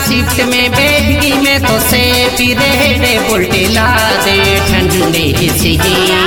Shift में बैठगी मैं तो से पीरे बुलटे ला दे ठंडे सी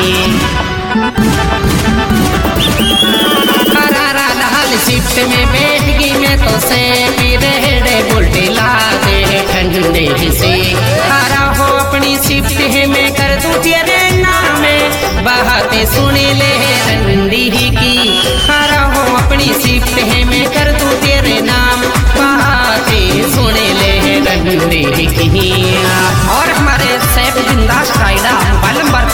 हरारा लाल शिफ्ट में बैठगी मैं तो से पीरे बुलटे ला दे ठंडे से हरा हो अपनी शिफ्ट है मैं कर दूं तेरे नाम बातें सुने ले रंडी की हरा हो अपनी शिफ्ट है मैं कर दूं तेरे नाम बातें सुने ले रंडी की। और हमारे सैफ बिंदास राइडा मोबाइल नंबर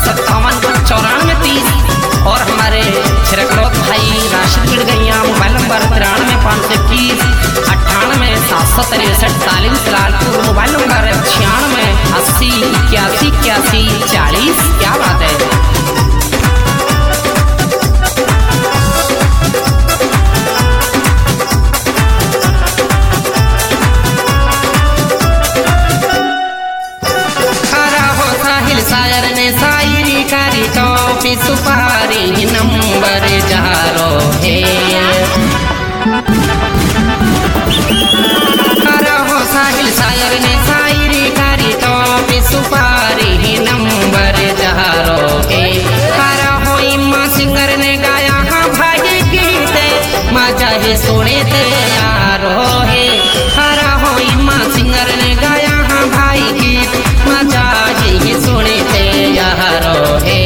7357549030 और हमारे छिरकलोत भाई राशिद बिड़गैया मोबाइल नंबर 93 521 98 763 तालीम सलालपुर मोबाइल नंबर 96 80 81 81 40। क्या बात है। शायर ने शायरी करी टॉपी सुपारी नंबर जारो है हरा हो साहिल शायर ने शायरी करी टॉपी सुपारी नंबर जारो है हरा हो इम्मा सिंगर ने गाया हाँ भाई गीत मजा ही सुने थे यारो है हरा हो इम्मा सिंगर ने गाया हाँ भाई गीत मजा ही सुने थे यारो है।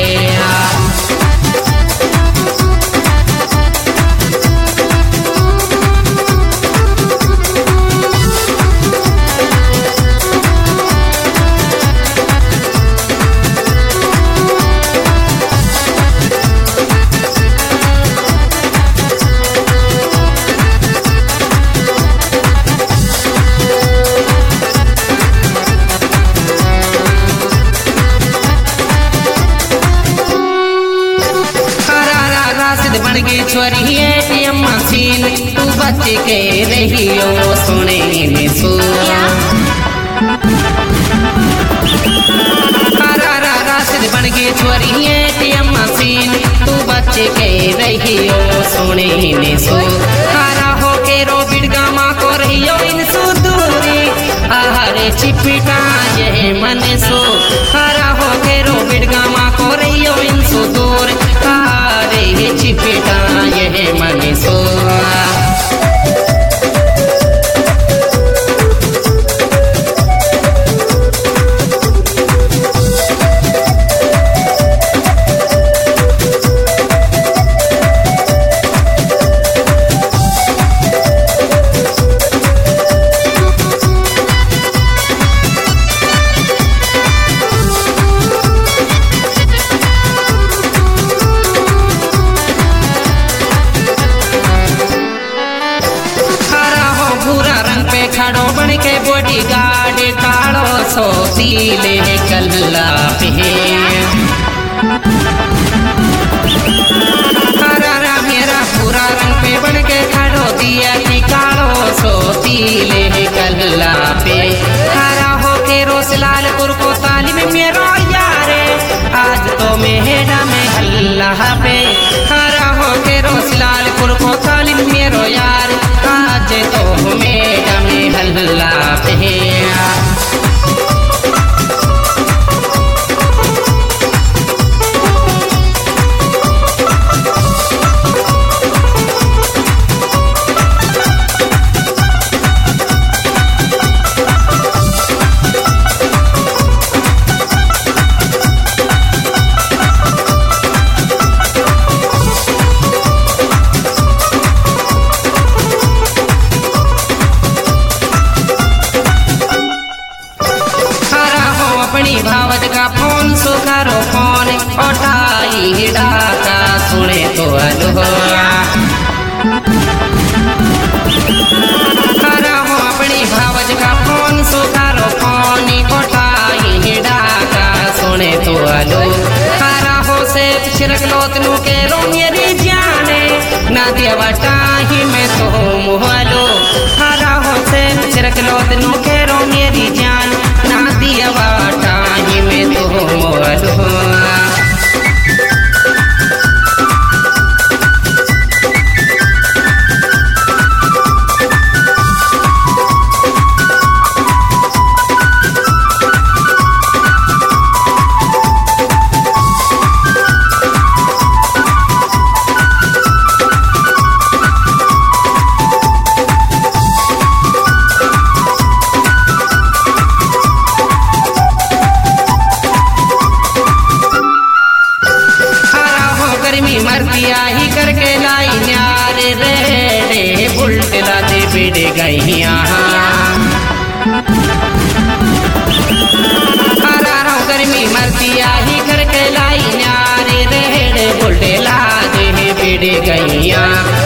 छोरी एटीएम मशीन तू बच के रहियो सुने में सो राशिद बन गई छोरी एटीएम मशीन तू बच के रहियो सुने में सो हरा हो के रो बिड़गामा को रहियो इन सुदूरी आहारे चिपका ये मन सो हरा हो के रो बिड़गामा को रहियो इन सुदूर आहारे चिपका ये मन सो। खड़ो बन के बॉडी गार्ड काड़ो सो सीले कल्ला पे हरा मेरा पूरा रंग पे बन के खड़ो दिया कि काड़ो सो सीले कल्ला पे हरा हो के रोस लालपुर को तालीम मेरो यारे आज तो मेहरा में हल्ला पे हरा हो के रोस लालपुर को तालीम मेरो यार आज तो मेरा में हल्ला पे। भावत का फोन सुखारो फोन उठाई डाका सुने तो अलोया हरा हो अपनी भावत का फोन सुखारो फोन उठाई डाका सुने तो अलो हरा हो से छिरकलोत नु के रो मेरी जाने ना दिया बटाही में तो मुहलो हरा हो से छिरकलोत नु के रो मेरी जान ना दिया बटाही में तो मुहलो। बिड़ गैया गर्मी मरती आई घर के लाई न्यारे रेड़े बोल्टे ला दे बिड़ गैया।